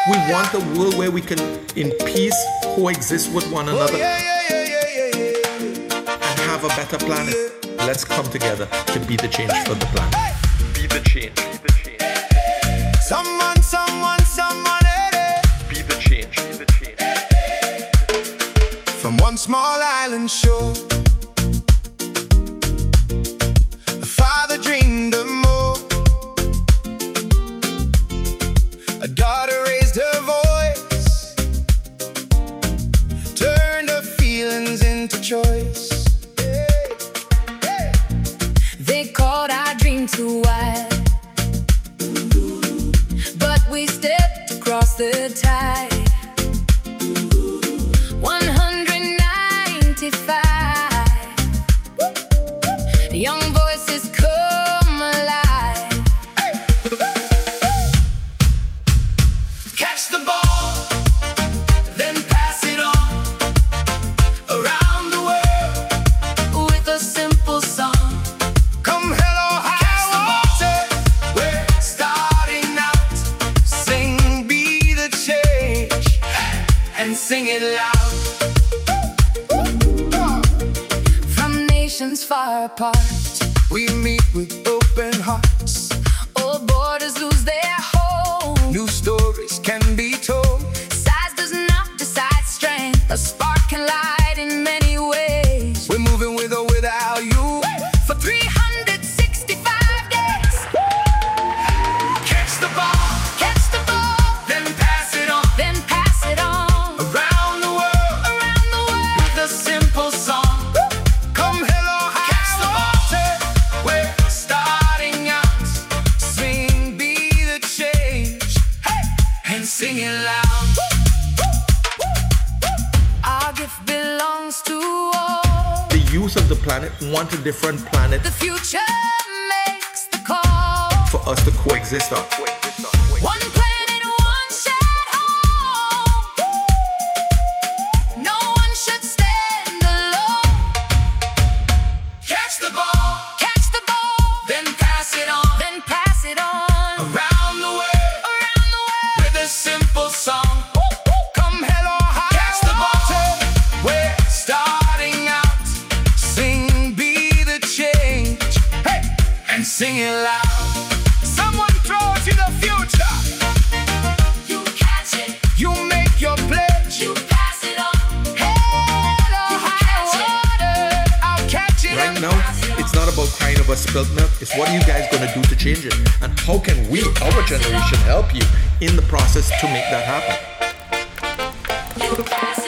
We want a world where we can, in peace, coexist with one another and have a better planet. Let's come together to be the change for the planet. Be the change. Be the change. Someone. Be the change. Be the change. From one small island shore, a father dreamed of more. A daughter raised her voice, turned her feelings into choice. They called our dream too wild, but we stepped across the tide. 195 young voices come alive. Catch the ball, then pass it on around the world With a simple song, Come hello, high water, we're starting out. Sing, be the change, and sing it loud. from nations far apart, We meet with open hearts. old borders lose their hold. New stories can be told. Size does not decide strength. A spark can light in many ways. We're moving with or without you. For 365 days, Catch the ball, catch the ball, then pass it on then pass it on around the world around the world. with a simple song. Come hello, high water, we're starting out. Sing, be the change, and sing it loud. Our gift belongs to all. The youth of the planet want a different planet The future makes the call. for us to coexist on. One planet, one shared home. No one should stand alone. Catch the ball, Catch the ball, then pass it on then pass it on around the world around the world. with a simple song. Come hello, high catch the water, we're starting out. Sing, be the change, and sing it loud. Someone throw it to the future. You catch it, You make your pledge. you pass it on. Hello, high catch it. water, I'll catch it. Right now, it's not about crying over spilt milk. It's what are you guys going to do to change it? And how can we, our generation, help you in the process to make that happen? You pass